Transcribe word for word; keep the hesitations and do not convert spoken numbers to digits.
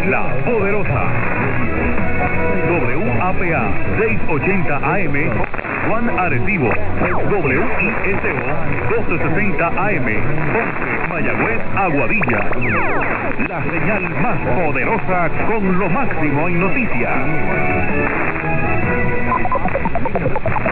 La Poderosa. W A P A seiscientos ochenta A M, Juan Arecibo. W I S O doscientos sesenta A M, Ponce, Mayagüez, Aguadilla. La señal más poderosa con lo máximo en noticias.